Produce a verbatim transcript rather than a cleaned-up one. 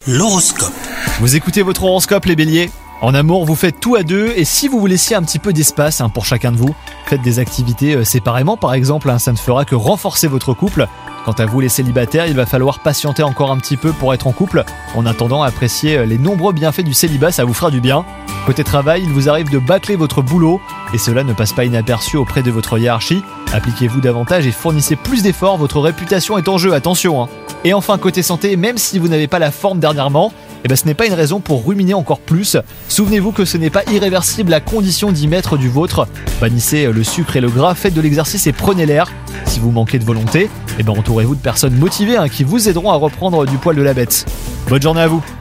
L'horoscope. Vous écoutez votre horoscope les béliers ? En amour, vous faites tout à deux et si vous vous laissiez un petit peu d'espace hein, pour chacun de vous, faites des activités euh, séparément par exemple, hein, ça ne fera que renforcer votre couple. Quant à vous les célibataires, il va falloir patienter encore un petit peu pour être en couple. En attendant, apprécier les nombreux bienfaits du célibat, ça vous fera du bien. Côté travail, il vous arrive de bâcler votre boulot et cela ne passe pas inaperçu auprès de votre hiérarchie. Appliquez-vous davantage et fournissez plus d'efforts, votre réputation est en jeu, attention hein. Et enfin côté santé, même si vous n'avez pas la forme dernièrement, eh ben, ce n'est pas une raison pour ruminer encore plus. Souvenez-vous que ce n'est pas irréversible à condition d'y mettre du vôtre. Bannissez le sucre et le gras, faites de l'exercice et prenez l'air. Si vous manquez de volonté, eh ben, entourez-vous de personnes motivées hein, qui vous aideront à reprendre du poil de la bête. Bonne journée à vous.